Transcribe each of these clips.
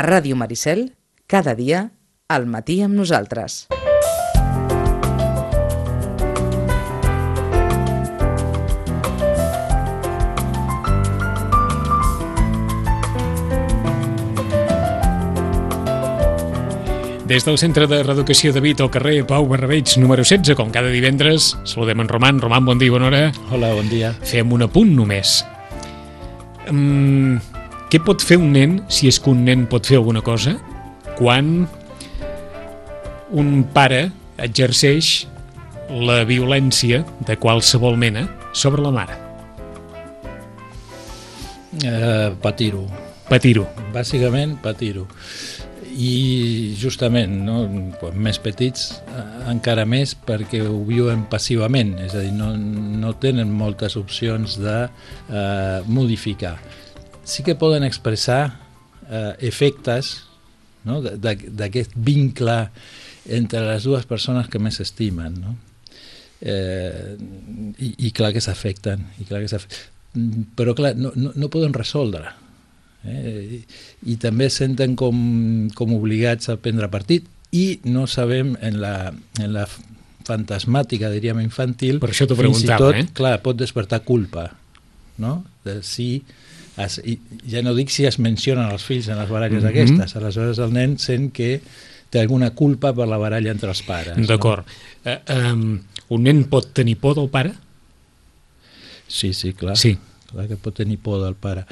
A Ràdio Maricel, cada dia, al matí amb nosaltres. Des del Centre de Reeducació de Vit al carrer Pau Barrabeig, número 16, com cada divendres, saludem en Roman. Roman, bon dia i bona hora. Hola, bon dia. Fem un apunt només. Què pot fer un nen, si és que un nen pot fer alguna cosa, quan un pare exerceix la violència de qualsevol mena sobre la mare? Patir-ho. Patir-ho. Bàsicament, patir-ho. I justament, no, quan més petits, encara més perquè ho viuen passivament, és a dir, no tenen moltes opcions de modificar. Sí que poden expressar efectes, no, d'aquest vincle entre les dues persones que més estimen, no? I clar que s'afecten, però clar, no poden resoldre. I també senten com obligats a prendre partit i no sabem en la fantasmàtica, diríem, infantil, per això t'ho fins i preguntava, tot, clar, pot despertar culpa, no? Ja no dic si es mencionen els fills en les baralles aquestes, aleshores el nen sent que té alguna culpa per la baralla entre els pares. D'acord. No? Un nen pot tenir por del pare? Sí, clar. Sí. Clar que pot tenir por del pare.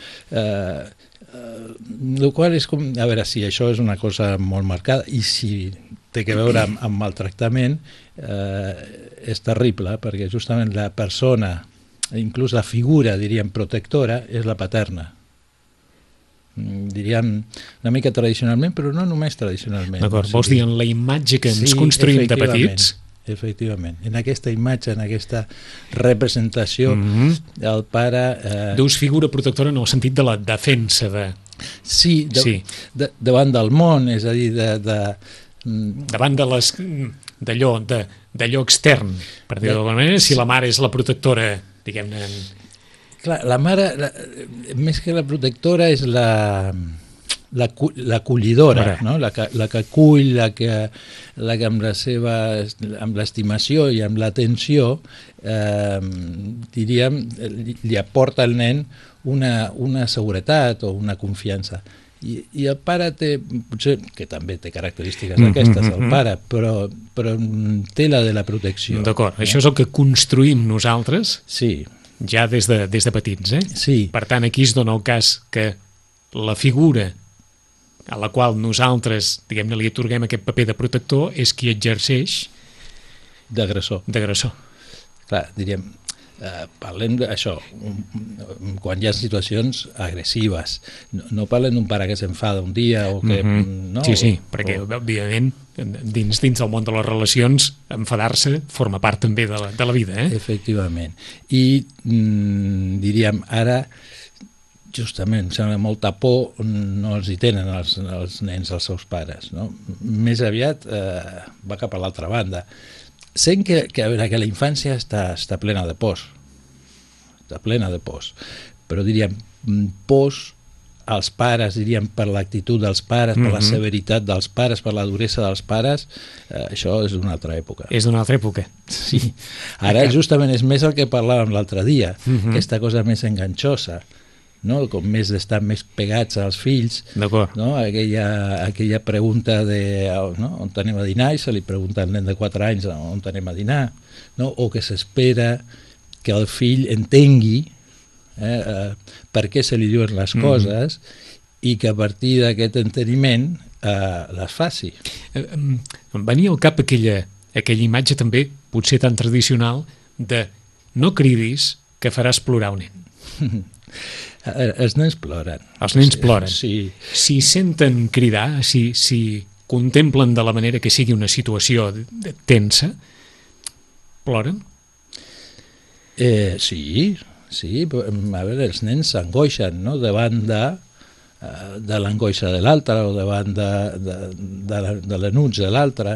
El qual és com... A veure, si això és una cosa molt marcada i si té que veure amb maltractament, és terrible, perquè justament la persona, inclús la figura, diríem, protectora, és la paterna. Diríem una mica tradicionalment, però no només tradicionalment. D'acord, vols dir en la imatge que ens construïm de petits? Efectivament, en aquesta imatge, en aquesta representació, el pare... Dius figura protectora en el sentit de la defensa de... Sí, davant del món, és a dir, davant d'allò extern, per dir-ho d'alguna manera, si la mare és la protectora, diguem-ne... Clar, la mare, més que la protectora, és l'acollidora, no? la que acull, la que amb l'estimació i amb l'atenció, diríem, li aporta al nen una seguretat o una confiança. I el pare té, potser, que també té característiques aquestes, el pare, però té la de la protecció. D'acord, això és el que construïm nosaltres? Sí. Ja des de petits, eh? Sí. Per tant, aquí es dona el cas que la figura a la qual nosaltres, diguem-ne, li atorguem aquest paper de protector és qui exerceix d'agressor. Clar, diríem, parlem d'això, quan hi ha situacions agressives. No parlem d'un pare que s'enfada un dia o que... No? Sí, perquè, òbviament, dins del món de les relacions, enfadar-se forma part també de la vida, eh? Efectivament. I diríem, ara, justament, em sembla molta por no els hi tenen els nens als seus pares, no? Més aviat va cap a l'altra banda. Sent que la infància està plena de pors, però diríem, pors als pares, diríem, per l'actitud dels pares, per la severitat dels pares, per la duresa dels pares, això és d'una altra època. És d'una altra època. Sí. Ara justament és més el que parlàvem l'altre dia, aquesta cosa més enganxosa, no? Com més d'estar més pegats als fills, no? Aquella pregunta de on anem a dinar, i se li pregunta al nen de 4 anys on anem a dinar, no? O que s'espera que el fill entengui per què se li diuen les coses i que a partir d'aquest enteniment les faci. Em venia al cap aquella imatge també, potser tan tradicional, de no cridis que faràs plorar un nen. Els nens ploren. Els nens ploren. Sí. Si senten cridar, si contemplen de la manera que sigui una situació tensa, ploren? Sí. A veure, els nens s'angoixen, no? Davant de l'angoixa de l'altre o davant de l'enuig de l'altre.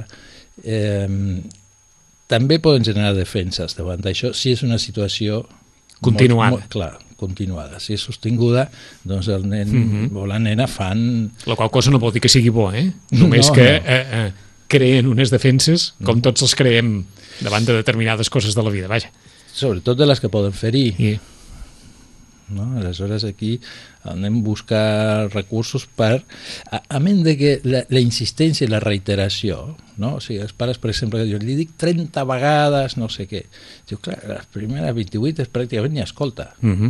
També poden generar defenses davant d'això si és una situació continuada. continuada. Si és sostinguda, doncs el nen o la nena fan... La qual cosa no vol dir que sigui bo, Només que creen unes defenses, com tots els creem davant de determinades coses de la vida, vaja. Sobretot de les que poden ferir. No? Aleshores aquí anem a buscar recursos per, a menys de que la insistència i la reiteració, no? O sigui, els pares, per exemple, jo li dic 30 vegades no sé què, diu, clar, les primeres 28 pràcticament ni escolta.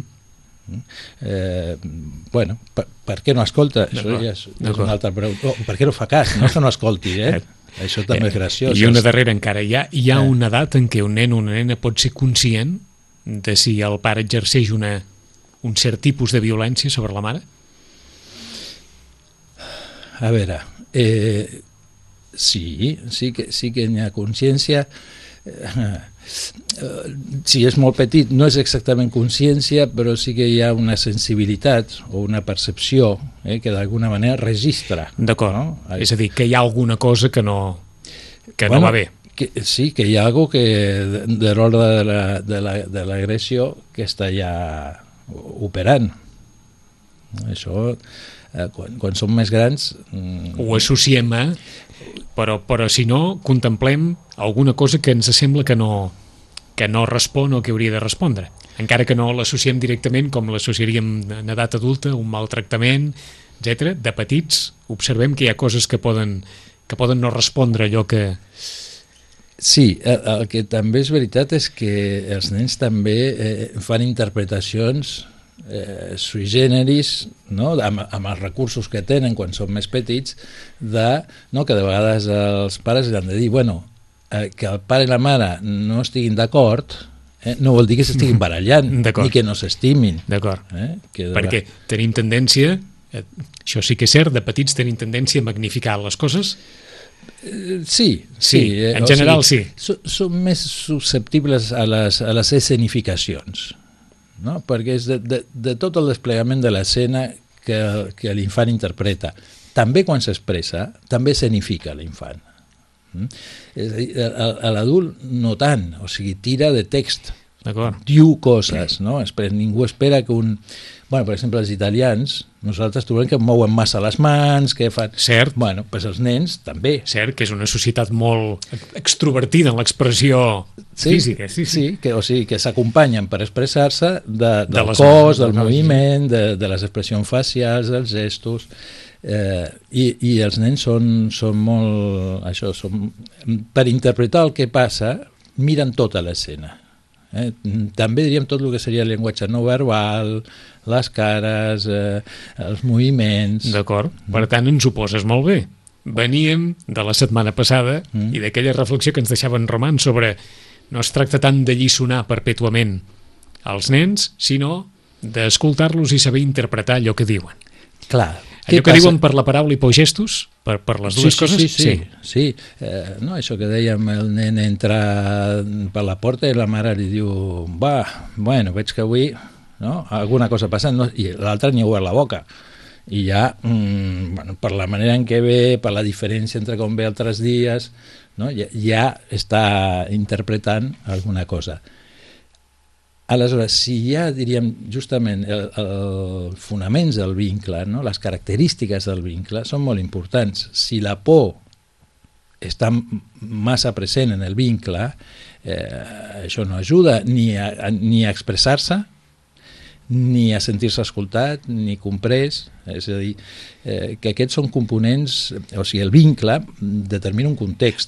Bueno, per què no escolta? Això ja és una altra pregunta. Per què no fa cas? No és que no escolti, Això també és graciós. I una darrera encara, hi ha una edat en què un nen o una nena pot ser conscient de si el pare exerceix un cert tipus de violència sobre la mare? A veure, sí que hi ha consciència. Si és molt petit no és exactament consciència, però sí que hi ha una sensibilitat o una percepció que d'alguna manera registra. D'acord, no? És a dir, que hi ha alguna cosa que no va bé. Sí, que hi ha alguna cosa que de l'ordre de l'agressió que està ja operant. Això, quan som més grans... Ho associem però si no, contemplem alguna cosa que ens sembla que no respon o que hauria de respondre, encara que no l'associem directament com l'associaríem en edat adulta, un maltractament, etc. De petits observem que hi ha coses que poden no respondre allò que... Sí, el que també és veritat és que els nens també fan interpretacions sui generis, no? amb els recursos que tenen quan són més petits, que de vegades els pares han de dir, que el pare i la mare no estiguin d'acord, no vol dir que s'estiguin barallant, ni que no s'estimin. D'acord, perquè tenim tendència, això sí que és cert, de petits tenim tendència a magnificar les coses. Sí. En general sí. Són més susceptibles a les escenificacions, no? Perquè és de tot el desplegament de l'escena que l'infant interpreta. També quan s'expressa, també escenifica l'infant. És a dir, l'adult no tant, o sigui, tira de text, diu coses, no? Ningú espera que per exemple, els italians, nosaltres trobem que mouen massa les mans, que fan... Cert. Doncs els nens també. Cert, que és una societat molt extrovertida en l'expressió física. Sí, que s'acompanyen per expressar-se del cos, del moviment, de les expressions facials, dels gestos... I els nens són molt... Per interpretar el que passa, miren tota l'escena. També diríem tot el que seria el llenguatge no verbal, les cares, els moviments... D'acord, per tant ens ho poses molt bé. Veníem de la setmana passada i d'aquella reflexió que ens deixaven romant sobre no es tracta tant de lliçonar perpètuament als nens, sinó d'escoltar-los i saber interpretar allò que diuen. Clar. Allò que diuen per la paraula i per gestos, per les dues coses? Sí. Això que dèiem, el nen entra per la porta i la mare li diu veig que avui alguna cosa passa, i l'altre ni ha obert la boca. I ja, per la manera en què ve, per la diferència entre com ve altres dies, ja està interpretant alguna cosa. Aleshores, si ja diríem justament els fonaments del vincle, les característiques del vincle són molt importants. Si la por està massa present en el vincle, això no ajuda ni a expressar-se, ni a sentir-se escoltat, ni comprès. És a dir, que aquests són components, o sigui, el vincle determina un context.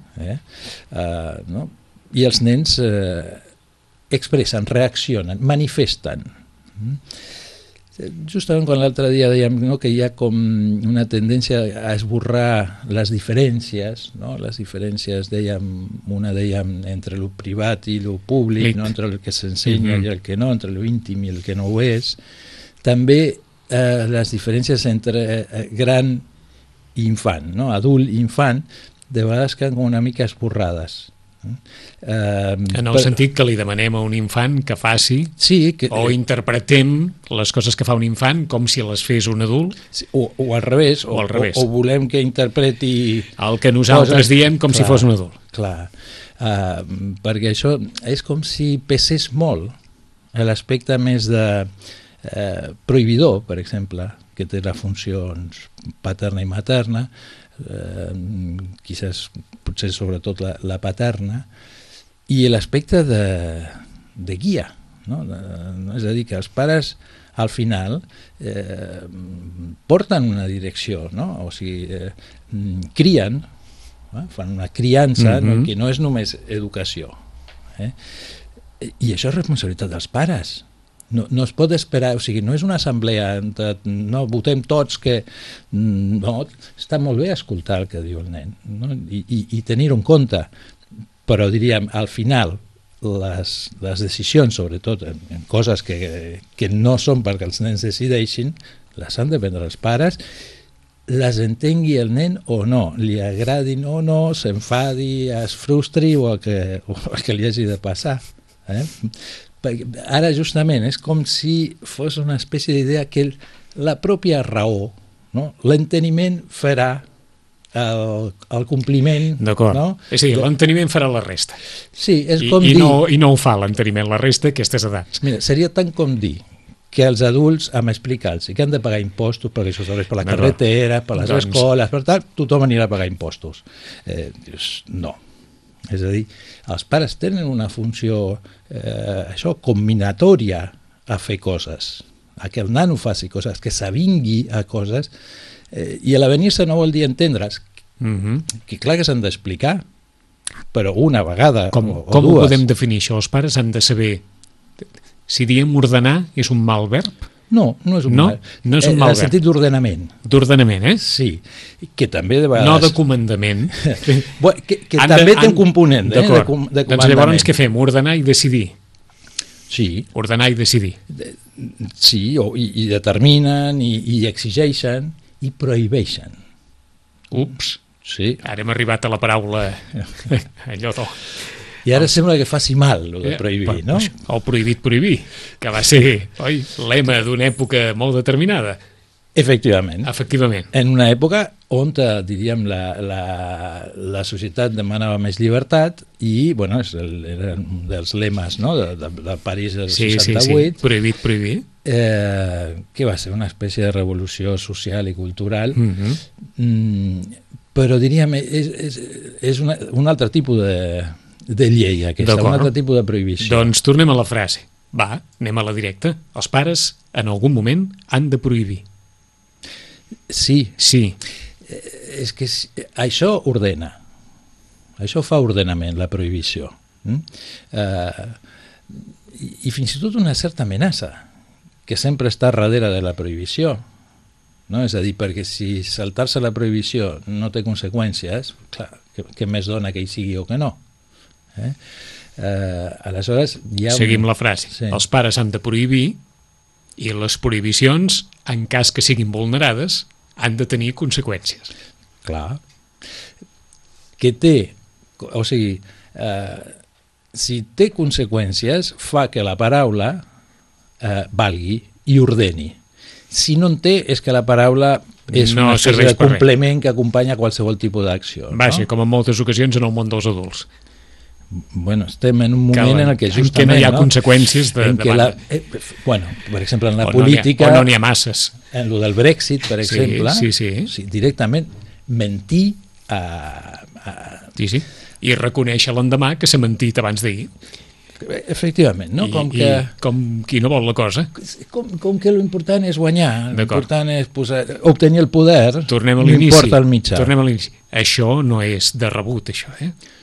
I els nens expressen, reaccionen, manifesten. Justament quan l'altre dia dèiem que hi ha com una tendència a esborrar les diferències, les diferències, una dèiem entre el privat i el públic, entre el que s'ensenya i el que no, entre l'íntim i el que no ho és. També les diferències entre gran i infant, adult i infant, de vegades queden una mica esborrades. En el sentit que li demanem a un infant que faci o interpretem les coses que fa un infant com si les fes un adult, o al revés, o volem que interpreti el que nosaltres diem com si fos un adult. Clar, perquè això és com si pesés molt l'aspecte més de prohibidor, per exemple, que té les funcions paterna i materna, potser sobretot la paterna, i l'aspecte de guia, no? És a dir, que els pares al final porten una direcció, no? O sigui, crien, fan una criança, no? Que no és només educació. I això és responsabilitat dels pares. No es pot esperar, o sigui, no és una assemblea, no votem tots que... No, està molt bé escoltar el que diu el nen, no? I tenir-ho en compte, però diríem, al final, les decisions, sobretot en coses que no són perquè els nens decideixin, les han de prendre els pares, les entengui el nen o no, li agradin o no, s'enfadi, es frustri o el que li hagi de passar. Ara justament és com si fos una espècie d'idea que la pròpia raó, no? L'enteniment farà el compliment. D'acord. No? És a dir, l'enteniment farà la resta. Sí, és com dir... I no ho fa l'enteniment la resta a aquestes edats. Mira, seria tant com dir que els adults, explicats, que han de pagar impostos perquè això serveix per la carretera, per les escoles, per tal, tothom anirà a pagar impostos. No. És a dir, els pares tenen una funció combinatòria a fer coses, a que el nano faci coses, que s'avingui a coses, i l'avenir-se no vol dir entendre's, que clar que s'han d'explicar, però una vegada o dues. Com ho podem definir això? Els pares han de saber si diem ordenar és un mal verb? No, no és un mal verb. No és un mal verb. En el sentit d'ordenament. D'ordenament, Sí, que també de vegades... No de comandament. que també té un component de comandament. Doncs llavors què fem? Ordenar i decidir. Sí. Ordenar i decidir. Sí, i determinen, i exigeixen, i prohibeixen. Ups. Sí. Ara hem arribat a la paraula allò de... I ara sembla que faci mal, el de prohibir, no? El prohibit prohibir, que va ser lema d'una època molt determinada. Efectivament. En una època on, diríem, la societat demanava més llibertat i, bueno, era un dels lemes, no?, de París del 68. Sí, prohibit prohibir. Que va ser una espècie de revolució social i cultural, però diríem, és un altre tipus de llei aquesta, un altre tipus de prohibició. Doncs tornem a la frase. Va, anem a la directa. Els pares, en algun moment, han de prohibir. Sí. És que això ordena. Això fa ordenament, la prohibició. I fins i tot una certa amenaça que sempre està darrere de la prohibició. No? És a dir, perquè si saltar-se la prohibició no té conseqüències, clar, què més dona que hi sigui o que no? Aleshores hi ha seguim la frase. Sí. Els pares han de prohibir i les prohibicions, en cas que siguin vulnerades, han de tenir conseqüències. Clar. Que té, o sigui, si té conseqüències, fa que la paraula valgui i ordeni. Si no en té, és que la paraula és una espècie de complement que acompanya qualsevol tipus d'acció. Vaja, com en moltes ocasions en el món dels adults. Bueno, estem en un moment en què justament... En què no hi ha conseqüències de banda. Bueno, per exemple, en la política... O no n'hi ha masses. En lo del Brexit, per exemple... Sí. Directament mentir Sí. I reconèixer l'endemà que s'ha mentit abans d'ahir. Efectivament, no? Com qui no vol la cosa. Com que l'important és guanyar, l'important és obtenir el poder, tornem a l'inici. No importa el mitjà. Tornem a l'inici. Això no és de rebut, això,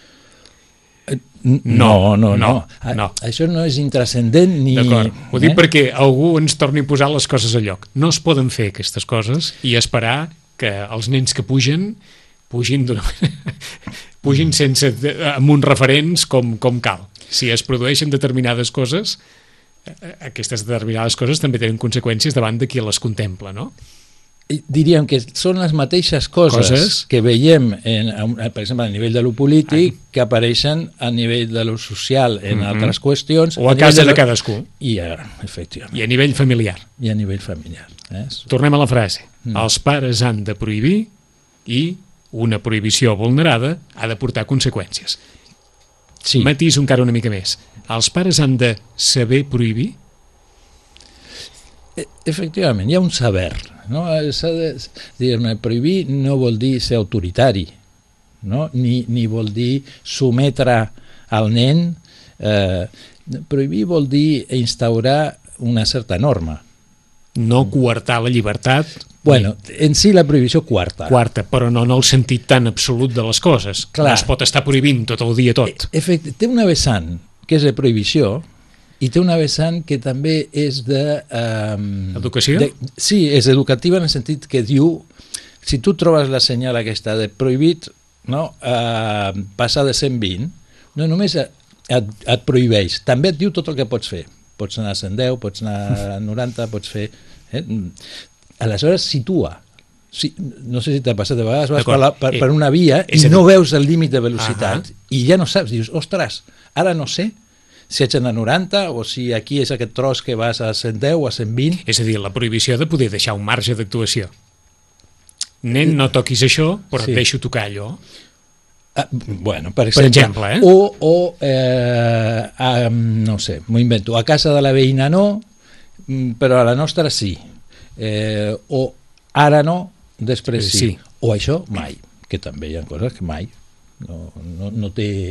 No. Això no és intrascendent ni... D'acord, ho dic perquè algú ens torni a posar les coses a lloc. No es poden fer aquestes coses i esperar que els nens que pugin amb uns referents com cal. Si es produeixen determinades coses, aquestes determinades coses també tenen conseqüències davant de qui les contempla, no? Diríem que són les mateixes coses que veiem, per exemple, a nivell de lo polític, que apareixen a nivell de lo social en altres qüestions. O a casa de cadascú. Efectivament. I a nivell familiar. Tornem a la frase. Els pares han de prohibir i una prohibició vulnerada ha de portar conseqüències. Sí. Matiso encara una mica més. Els pares han de saber prohibir? Efectivament, hi ha un saber, no? S'ha de dir-me, prohibir no vol dir ser autoritari, no? Ni vol dir sometre al nen. Prohibir vol dir instaurar una certa norma. No coartar la llibertat. Bueno, en si la prohibició quarta, però no en el sentit tan absolut de les coses. Clar. No es pot estar prohibint tot el dia tot. Té una vessant que és de prohibició i té una vessant que també és de... Educació? Sí, és educativa en el sentit que diu, si tu trobes la senyal aquesta de prohibit, no, passar de 120, no només et prohibeix, també et diu tot el que pots fer. Pots anar a 110, pots anar a 90, pots fer... Aleshores situa. Sí, no sé si t'ha passat, de vegades vas per una via i no veus el límit de velocitat i ja no saps, dius, ostres, ara no sé si ets a 90 o si aquí és aquest tros que vas a 110 o a 120. És a dir, la prohibició de poder deixar un marge d'actuació. Nen, no toquis això, però et deixo tocar allò. Bueno, per exemple, no sé, m'ho invento, a casa de la veïna no, però a la nostra sí, o ara no, després sí, o això mai, que també hi ha coses que mai no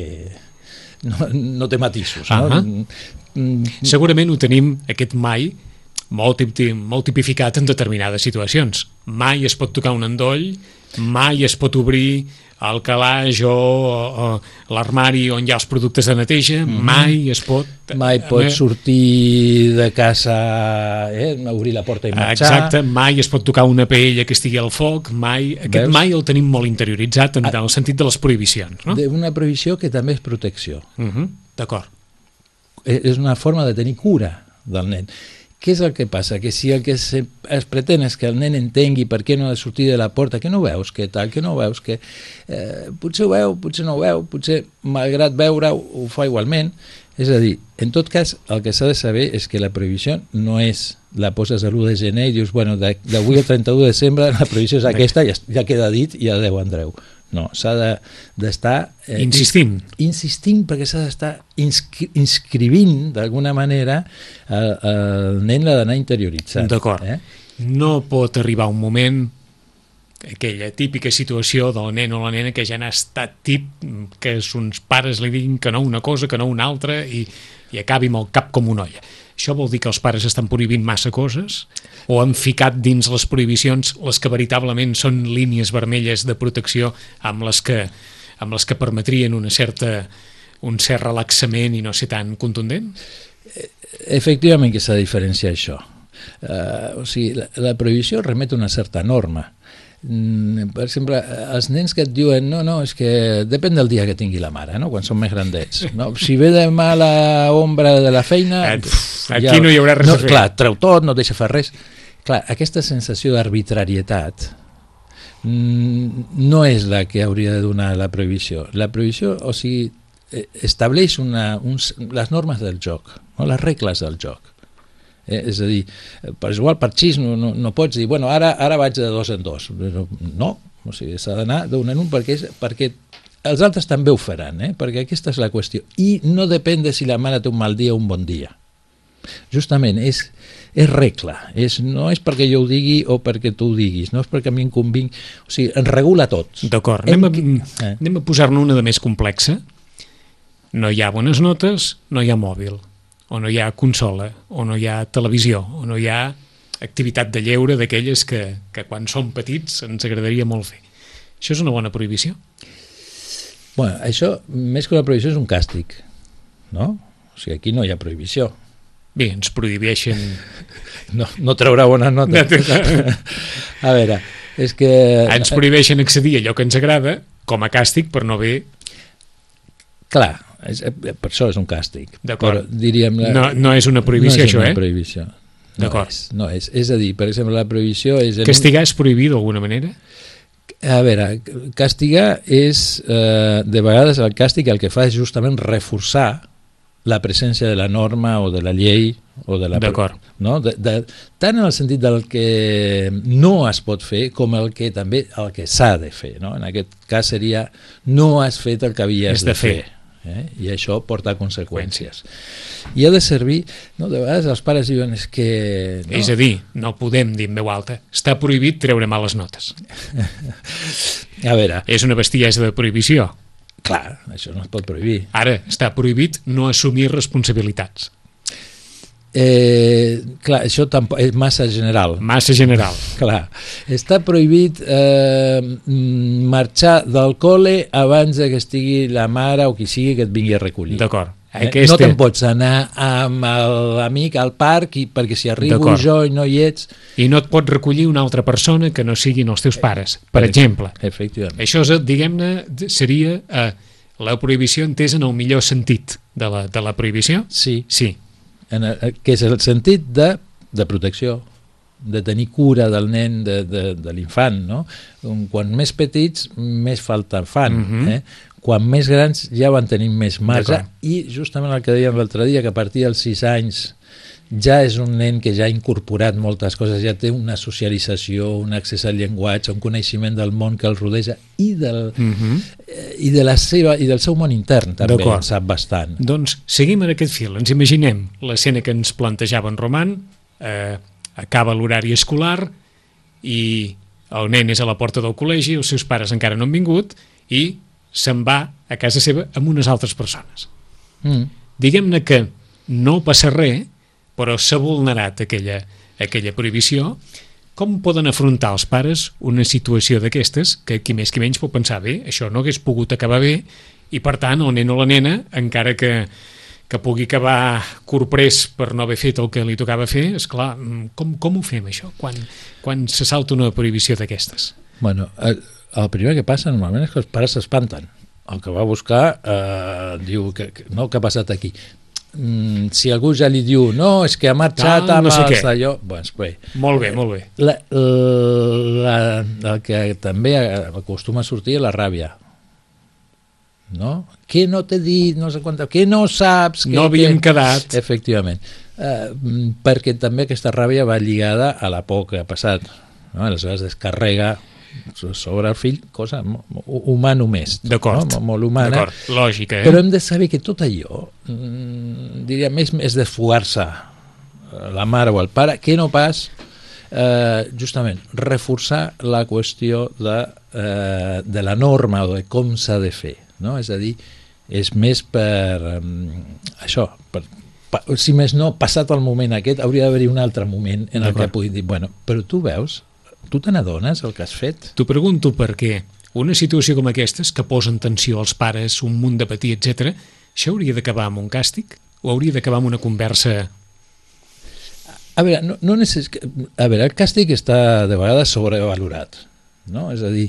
té matisos, no? Segurament ho tenim, aquest mai, molt tipificat en determinades situacions. Mai es pot tocar un endoll, mai es pot obrir el calaix o l'armari on hi ha els productes de neteja, mai es pot... Mai pot sortir de casa, obrir la porta i marxar. Exacte, mai es pot tocar una paella que estigui al foc, mai... Aquest mai el tenim molt interioritzat en el sentit de les prohibicions, no? Una prohibició que també és protecció. D'acord. És una forma de tenir cura del nen. Què és el que passa? Que si el que es pretén és que el nen entengui per què no ha de sortir de la porta, que no veus, que tal, que no veus, que potser ho veu, potser no ho veu, potser malgrat veure-ho ho fa igualment. És a dir, en tot cas, el que s'ha de saber és que la prohibició no és la poses a l'1 de gener i dius, bueno, d'avui al 31 de desembre la prohibició és aquesta, ja queda dit i ja adeu Andreu. No, s'ha d'estar... Insistint, perquè s'ha d'estar inscrivint, d'alguna manera, el nen l'ha d'anar interioritzant. D'acord. No pot arribar un moment, aquella típica situació del nen o la nena que ja n'ha estat que uns pares li diguin que no una cosa, que no una altra, i acabi amb el cap com una olla. Això vol dir que els pares estan prohibint massa coses? O han ficat dins les prohibicions les que veritablement són línies vermelles de protecció amb les que permetrien un cert relaxament i no ser tan contundent? Efectivament que s'ha de diferenciar això. O sigui, la prohibició remet a una certa norma. Per exemple, els nens que et diuen no, és que depèn del dia que tingui la mare, no? Quan són més grandets, no? Si ve demà la ombra de la feina aquí no hi haurà res a fer. Clar, treu tot, no et deixa fer res. Clar, aquesta sensació d'arbitrarietat no és la que hauria de donar la prohibició. La prohibició, o sigui, estableix les normes del joc, no? Les regles del joc. És a dir, per igual per xis no pots dir, bueno, ara vaig de 2 en 2. No, o sigui, s'ha d'anar d'un en un perquè els altres també ho faran, perquè aquesta és la qüestió. I no depèn de si la mare té un mal dia o un bon dia. Justament, és regla. No és perquè jo ho digui o perquè tu ho diguis, no és perquè a mi em convingui. O sigui, ens regula tots. D'acord, anem a posar-ne una de més complexa. No hi ha bones notes, no hi ha mòbil, o no hi ha consola, o no hi ha televisió, o no hi ha activitat de lleure d'aquelles que quan som petits ens agradaria molt fer. Això és una bona prohibició? Bueno, això, més que una prohibició, és un càstig, no? O sigui, aquí no hi ha prohibició. Bé, ens prohibeixen... No traurà bones notes. A veure, és que... Ens prohibeixen accedir a allò que ens agrada com a càstig per no haver... Clar, per això és un càstig. D'acord. No és una prohibició, això, No és una prohibició. No és. És a dir, per exemple, la prohibició és... Castigar és prohibir d'alguna manera? A veure, castigar és... de vegades el càstig el que fa és justament reforçar la presència de la norma o de la llei o de la... D'acord. No? Tant en el sentit del que no es pot fer com també el que s'ha de fer. No? En aquest cas seria no has fet el que havies de fer. I això porta conseqüències. I ha de servir, no? De vegades els pares diuen és que... No? És a dir, no podem dir en veu alta, està prohibit treure males notes. A veure... És una bestiesa de prohibició. Clar, això no es pot prohibir. Ara, està prohibit no assumir responsabilitats. Clar, això tampoc és massa general. Massa general. Clar, està prohibit marxar del col·le abans que estigui la mare o qui sigui que et vingui a recollir. D'acord. No te'n pots anar amb l'amic al parc perquè si arribo jo i no hi ets... I no et pot recollir una altra persona que no siguin els teus pares, per exemple. Efectivament. Això, diguem-ne, seria la prohibició entesa en el millor sentit de la prohibició? Sí. Sí. Que és el sentit de protecció, de tenir cura del nen, de l'infant, no? Quan més petits, més falta fan. Quan més grans ja van tenir més marge, i justament el que dèiem l'altre dia, que a partir dels 6 anys ja és un nen que ja ha incorporat moltes coses, ja té una socialització, un accés al llenguatge, un coneixement del món que el rodeja i del seu món intern també en sap bastant. Doncs seguim en aquest fil, ens imaginem l'escena que ens plantejava en Roman, acaba l'horari escolar i el nen és a la porta del col·legi, els seus pares encara no han vingut i se'n va a casa seva amb unes altres persones. Diguem-ne que no passa res, però s'ha vulnerat aquella prohibició. Com poden afrontar els pares una situació d'aquestes que qui més qui menys pot pensar, bé, això no hagués pogut acabar bé i per tant el nen o la nena, encara que pugui acabar corprès per no haver fet el que li tocava fer, esclar, com ho fem això quan se salta una prohibició d'aquestes? Bueno, el primer que passa normalment és que els pares s'espanten. El que va a buscar diu que no, què ha passat aquí? Si algú ja li diu no, és que ha marxat amb els d'allò... Bé. Molt bé, molt bé. El que també acostuma a sortir és la ràbia. No? Què no t'he dit, no sé quant... Què no saps? No havíem quedat. Efectivament. Perquè també aquesta ràbia va lligada a la por que ha passat. No? Aleshores descarrega sobre el fill, cosa humà només. D'acord. No? Molt humana. D'acord, lògica. Però hem de saber que tot allò, diríem, és desfogar-se la mare o el pare, que no pas justament reforçar la qüestió de la norma o de com s'ha de fer. No? És a dir, és més per això, si més no, passat el moment aquest, hauria d'haver-hi un altre moment en el que pugui dir, bueno, però tu veus, tu te n'adones el que has fet? T'ho pregunto perquè una situació com aquestes, que posa en tensió els pares, un munt de patir, etc., això hauria d'acabar amb un càstig? O hauria d'acabar amb una conversa? A veure, a veure, el càstig està de vegades sobrevalorat. No? És a dir,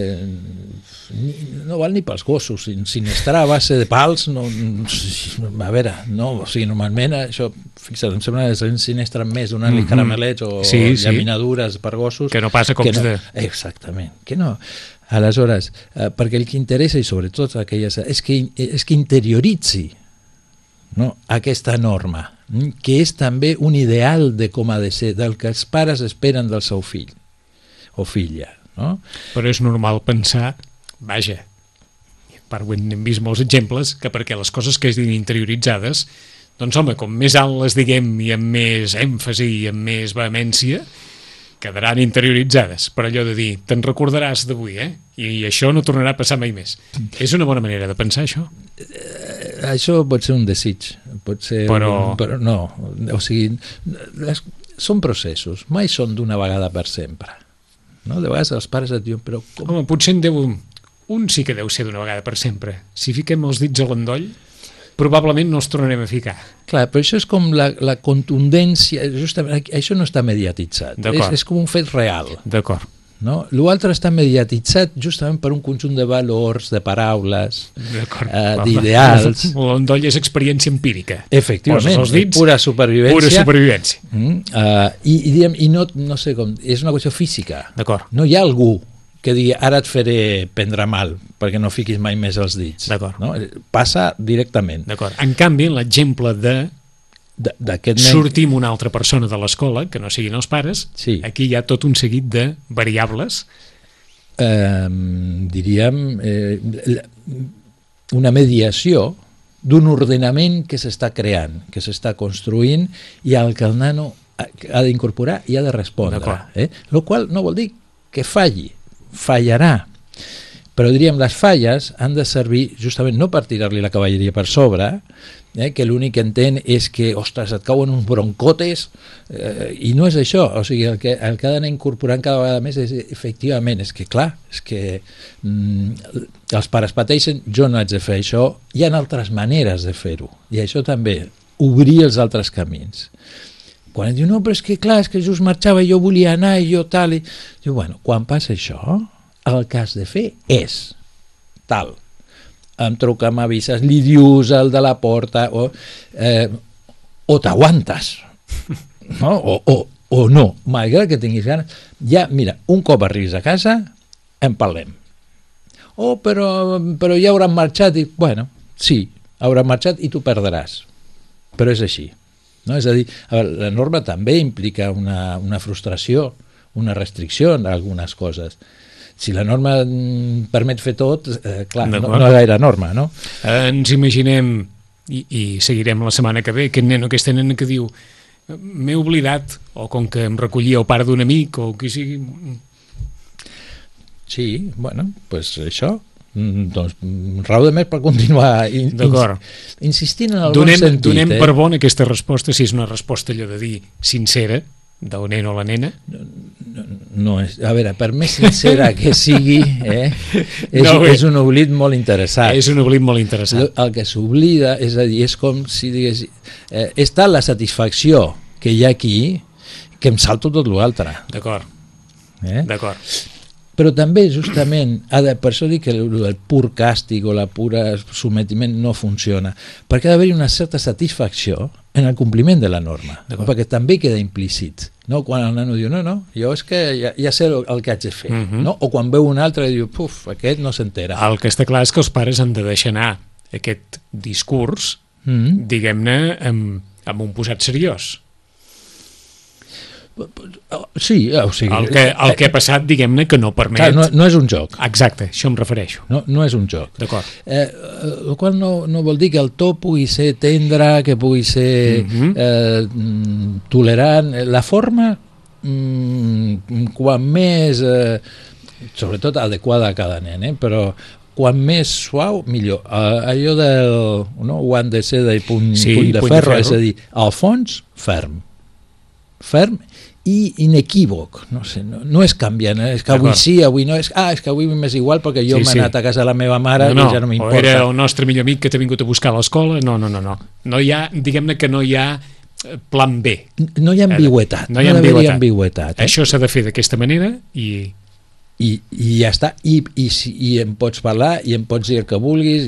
no val ni pels gossos, si n'estarà a base de pals, no, a veure, no, o sigui, normalment això, fixa't, em sembla que si n'estran més donant-li caramelets o llaminadures per gossos... Que no passa cops de... Exactament, que no. Aleshores, perquè el que interessa, i sobretot aquelles, és que interioritzi, no, aquesta norma, que és també un ideal de com ha de ser, del que els pares esperen del seu fill o filla. No? Però és normal pensar, vaja, hem vist molts exemples, que perquè les coses que es diguin interioritzades, doncs home, com més alt les diguem i amb més èmfasi i amb més vehemència, quedaran interioritzades. Per allò de dir, te'n recordaràs d'avui, i això no tornarà a passar mai més. És una bona manera de pensar, això? Això pot ser un desig, pot ser... Però no, o sigui, són processos, mai són d'una vegada per sempre. No? De vegades els pares et diuen, però com? Home, potser un sí que deu ser d'una vegada per sempre. Si fiquem els dits a l'endoll, probablement no els tornarem a ficar. Clar, però això és com la contundència, justament, això no està mediatitzat, és com un fet real. D'acord. No? L'altre està mediatitzat justament per un conjunt de valors, de paraules, d'ideals. L'endoll és experiència empírica. Efectivament, dits, pura supervivència. Pura supervivència. I no sé com, és una qüestió física. D'acord. No hi ha algú que digui, ara et faré prendre mal perquè no fiquis mai més els dits. D'acord. No? Passa directament. D'acord. En canvi, l'exemple d'aquest nen... sortim una altra persona de l'escola, que no siguin els pares, aquí hi ha tot un seguit de variables. Diríem... una mediació d'un ordenament que s'està creant, que s'està construint i al que el nano ha d'incorporar i ha de respondre. Lo qual no vol dir que fallarà. Però diríem, les falles han de servir justament no per tirar-li la cavalleria per sobre, que l'únic que entén és que, ostres, et cauen uns broncotes, i no és això. O sigui, el que ha d'anar incorporant cada vegada més és, efectivament, és que clar, és que els pares pateixen, jo no haig de fer això, hi ha altres maneres de fer-ho, i això també, obrir els altres camins. Quan et diu, no, però és que clar, és que just marxava i jo volia anar i jo tal, i diu, bueno, quan passa això, el que has de fer és tal, em truca, m'avises, li dius el de la porta, o t'aguantes, no? O no, malgrat que tinguis ganes, ja, mira, un cop arribis a casa, en parlem. Però ja hauran marxat, i, bueno, sí, hauran marxat i tu perdràs, però és així. No? És a dir, la norma també implica una frustració, una restricció en algunes coses. Si la norma permet fer tot, clar, no és gaire norma, no? Ens imaginem, i seguirem la setmana que ve, aquest nen o aquesta nena que diu m'he oblidat, o com que em recollia el pare d'un amic, o qui sigui... Sí, bueno, doncs això... doncs raó de més per continuar insistint en algun sentit. Donem per bona aquesta resposta, si és una resposta allò de dir sincera del nen o la nena? No és, a veure, per més sincera que sigui, és un oblit molt interessant. És un oblit molt interessant. El que s'oblida, és a dir, és com si digués, és tal la satisfacció que hi ha aquí que em salto tot l'altre. D'acord. D'acord. Però també, justament, per això dic que el pur càstig o la pura sometiment no funciona, perquè ha d'haver-hi una certa satisfacció en el compliment de la norma, perquè també queda implícit. No? Quan el nano diu, no, jo és que ja sé el que haig de fer. No? O quan veu un altre i diu, aquest no s'entera. El que està clar és que els pares han de deixar anar aquest discurs, diguem-ne, amb un posat seriós. Sí, o sigui... El que ha passat, diguem-ne, que no permet... Clar, no és un joc. Exacte, això em refereixo. No és un joc. D'acord. El qual no vol dir que el to pugui ser tendre, que pugui ser tolerant. La forma, quan més... sobretot adequada a cada nen, però quan més suau, millor. Allò del guant de seda i puny de ferro, és a dir, al fons, ferm i inequívoc, no sé, no és canviant, és que avui sí, avui no, és que avui m'és igual perquè jo m'he anat a casa de la meva mare i ja no m'importa. O era el nostre millor amic que t'ha vingut a buscar a l'escola, no. No hi ha, diguem-ne que no hi ha plan B. No hi ha ambigüetat. No hi ha ambigüetat. Això s'ha de fer d'aquesta manera i ja està, i em pots parlar i em pots dir el que vulguis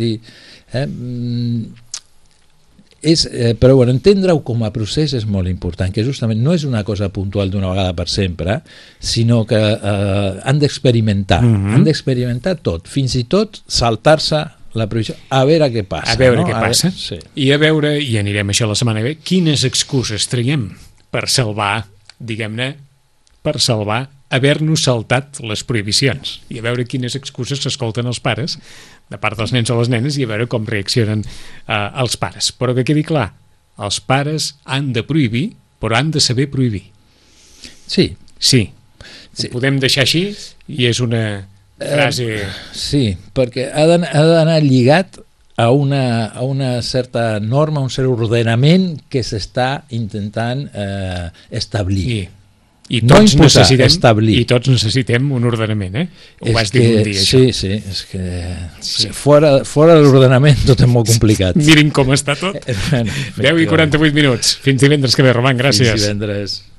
però bueno, entendre-ho com a procés és molt important, que justament no és una cosa puntual d'una vegada per sempre, sinó que han d'experimentar, han d'experimentar tot, fins i tot saltar-se la prohibició, a veure què passa. A veure què passa. Sí. I a veure, i anirem això la setmana que ve, quines excuses traiem per salvar, diguem-ne, haver-nos saltat les prohibicions, i a veure quines excuses s'escolten els pares de part dels nens o les nenes i a veure com reaccionen els pares. Però que quedi clar, els pares han de prohibir, però han de saber prohibir. Sí. Ho podem deixar així i és una frase... Sí, perquè ha d'anar lligat a una certa norma, un cert ordenament que s'està intentant establir. I tots necessitem un ordenament, Ho vas dir un dia, això. Sí, és que fora de l'ordenament tot és molt complicat. Mirin com està tot. 10:48. Fins divendres que ve, Roman, gràcies. Fins divendres.